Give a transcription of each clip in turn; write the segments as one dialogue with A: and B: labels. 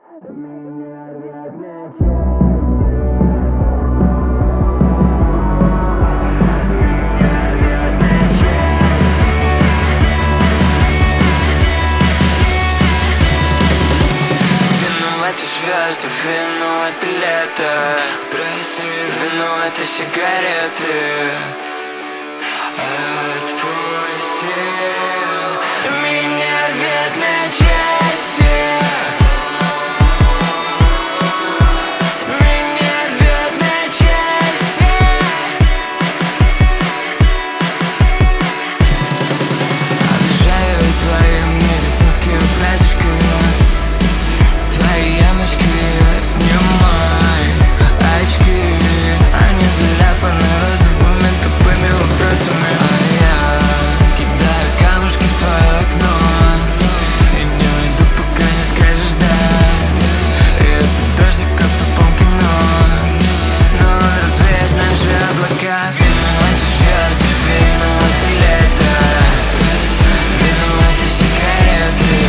A: Звезды, вино — это лето, вино — это сигареты. Отпусти, меня рвет на части. Меня рвет на части. Обижаю твои медицинские фразочки. Твои ямочки снимай, очки, они заляпаны розовыми тупыми вопросами. А я кидаю камушки в твое окно и не уйду, пока не скажешь да. И это дождик, как в тупом кино, но развеет наши облака. Вино — это звезды, вино — это лето, вино — это сигареты.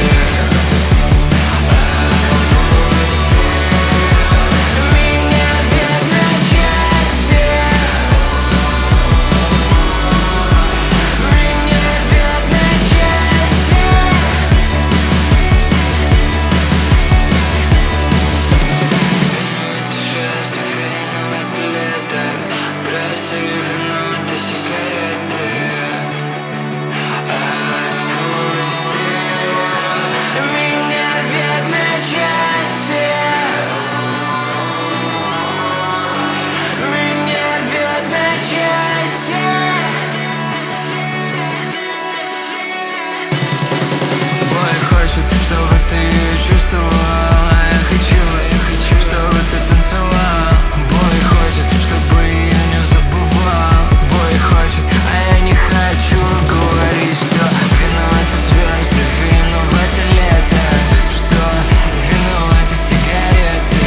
A: Чтобы ты ее чувствовал, а я хочу, чтобы ты танцевал. Бой хочет, чтобы ее не забывал. Бой хочет, а я не хочу говорить, что вино — это звезды, вино — это лето, что вино — это сигареты.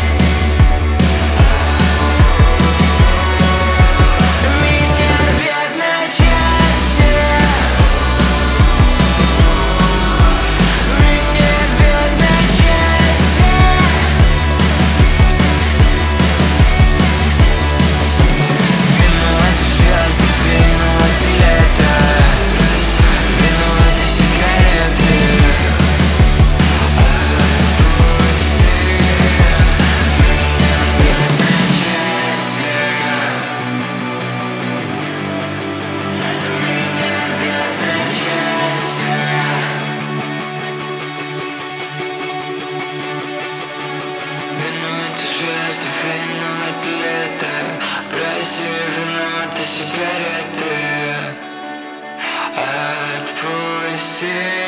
A: Меня рвет на части. Вино — это лето, прости, вино — это сигареты. Отпусти.